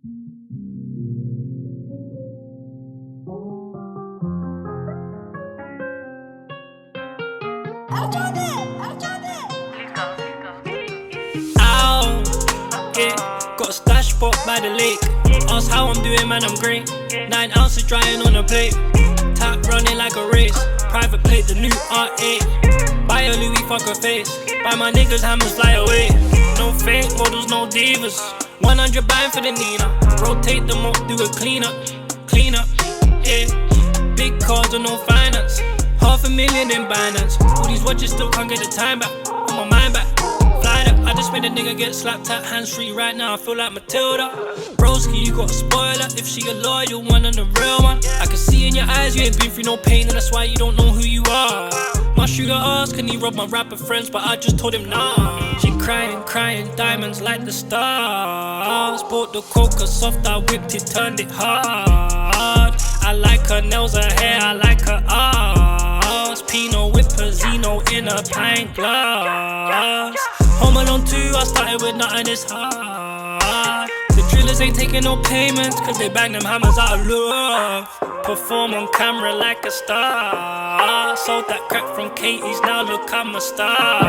Ow, yeah, got a stash spot by the lake. Ask how I'm doing, man, I'm great. 9 ounces drying on a plate. Tap running like a race. Private plate, the new R8. Buy a Louis, fuck her face. Buy my niggas, hammers fly away. No fake models, no divas. 100 buying for the Nina. Rotate them up, do a clean up, yeah. Big cars with no finance. $500,000 in Binance. All these watches still can't get the time back. On my mind back. Fly up, I just made a nigga get slapped at hands free right now. I feel like Matilda. Broski, you got a spoiler. If she a loyal one and a real one. I can see in your eyes you ain't been through no pain, and that's why you don't know who you are. My shooter asked, can he rob my rapper friends? But I just told him nah. She crying, diamonds like the stars. Bought the coca soft, I whipped it, turned it hard. I like her nails, her hair, I like her ass. Pinot with Pizzino in a pint glass. Home Alone 2, I started with nothing this hard. The drillers ain't taking no payments, cause they bang them hammers out of love. Perform on camera like a star. Sold that crack from Katie's, now look, I'm a star.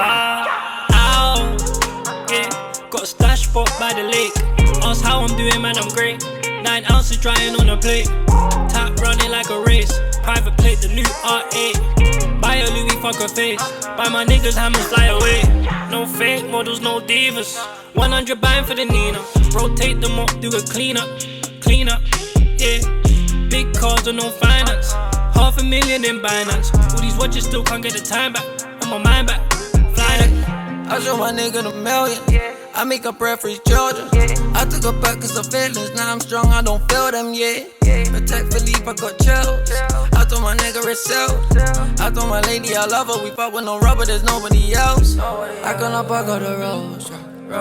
Ow, yeah, got a stash spot by the lake. Ask how I'm doing, man, I'm great. 9 ounces drying on a plate. Tap running like a race. Private plate, the new R8. Buy a Louis, fuck her face. Buy my niggas, hammers fly away. No fake models, no divas. 100 buying for the Nina. Rotate them up, do a clean up, yeah. Big cars with no finance. $500,000 in Binance. All these watches still can't get the time back. On my mind back. Fly that. I show my nigga the million. I make up bread for his children. I took a back cause of feelings. Now I'm strong, I don't feel them yet. Protect Philippe, I got chills. I told my nigga itself. I told my lady I love her. We fuck with no rubber, there's nobody else. I come up, I got a rose.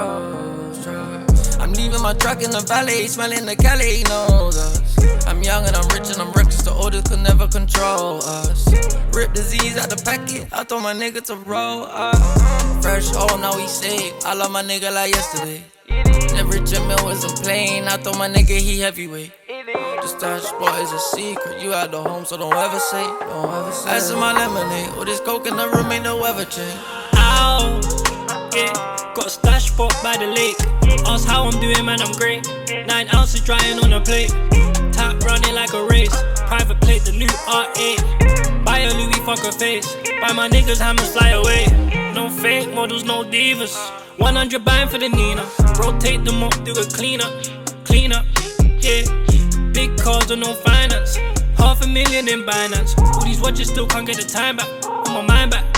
I'm leaving my truck in the valley, smelling the Cali, knows us. I'm young and I'm rich and I'm reckless, the oldest could never control us. Rip disease out the packet, I told my nigga to roll up. Fresh hole, now he safe, I love my nigga like yesterday. Never Jamil was a plane, I told my nigga he heavyweight. The stash spot is a secret, you out the home, so don't ever say. Ice in my lemonade, all this coke in the room ain't no ever change. Ow, yeah, got a stash spot by the lake. Ask how I'm doing, man, I'm great. 9 ounces drying on a plate. Tap running like a race. Private plate, the new R8. Buy a Louis, fuck her face. Buy my niggas, hammers fly away. No fake models, no divas. 100 buying for the Nina. Rotate them up, do a clean up, yeah. Big cars with no finance. $500,000 in Binance. All these watches still can't get the time back. On my mind back.